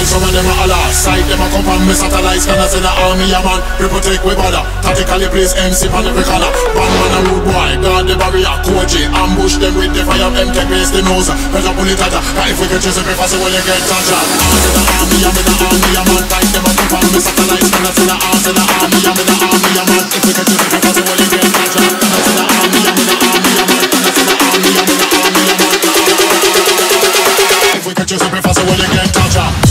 while some of them a holler. Sight them a come from me satellites, can I say the army a man. We protect we border, tactically place MC on every corner. Bandman a rude boy, guard the barrier, Koji. Ambush them with the fire, them take place the nose. Pressure pull it at her, if we can chase a paper, so when you get touched. Arms in the army, I'm in the army a man. Tight them a come from me satellites, can I say the arms in the army, I'm in the army a man. If we can chase a paper, so when you get touched. Can I say the army, I'm in the army a man. Can I say the army, I'm in the army a man. If we can chase a paper, so when you get touched.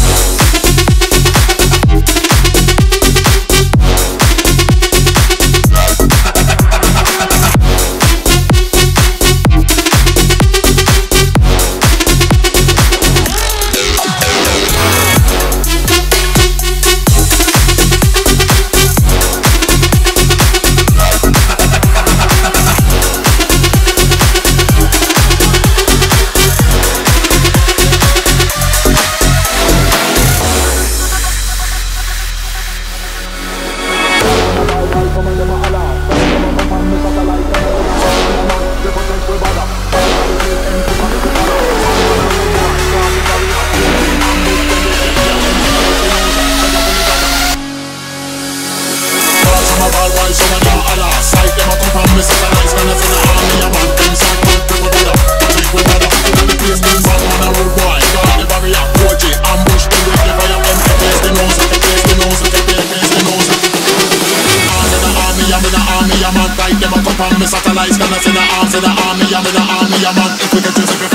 Satellites, gonna send the arms in the army, I'm in the army, I'm on. If we can choose